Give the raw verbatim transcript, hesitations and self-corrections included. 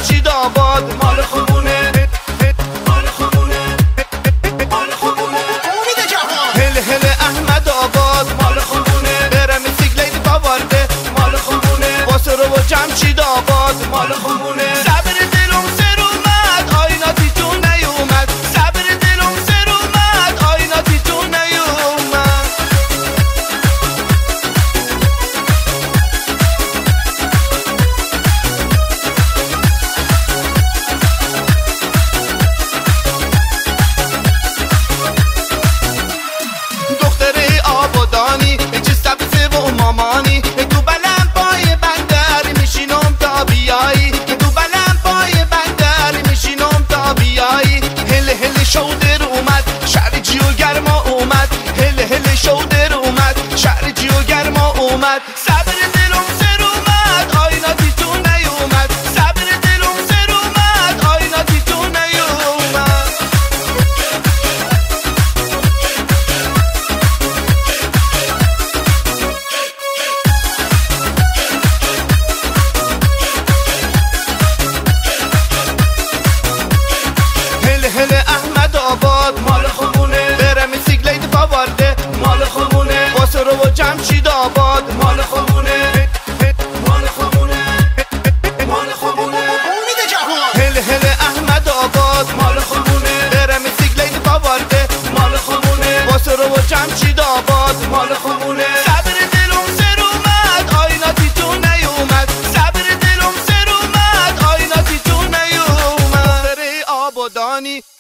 جمشید آباد مال خوبونه، مال خوبونه، مال خوبونه. امید جهان هل هل احمد آباد مال خوبونه، برم سیگلیت باورده مال خوبونه، واسه رو و جمشید آباد مال خوبونه. صبر دلم سر اومد آیناتی تو نیومد، صبر دلم سر اومد آیناتی تو نیومد. دختره آبادانی چه سبزه و مامانی، تو بلند پای بندر میشینم تا بیایی، تو بلند پای بندر میشینم تا بیایی. هل هل شودر اومد شهر جیو گرما اومد، هل هل شودر اومد شهر جیو گرما اومد. صبر دلم سر اومد آیناتی تو نیومد، صبر دلم سر اومد آیناتی تو نیومد. هل هل احمد آباد مال خوبونه، برم سیگلیت باورده مال خوبونه، واسه رو و جمشید آباد مال خوبونه، مال خوبونه، مال خوبونه. امید جهان هل هل احمد آباد مال خوبونه، برم سیگلیت باورده مال خوبونه، واسه رو و جمشید آباد مال خوبونه. صبر دلم سر اومد آیناتی تو نیومد، صبر دلم سر اومد آیناتی تو نیومد. دختره آبادانی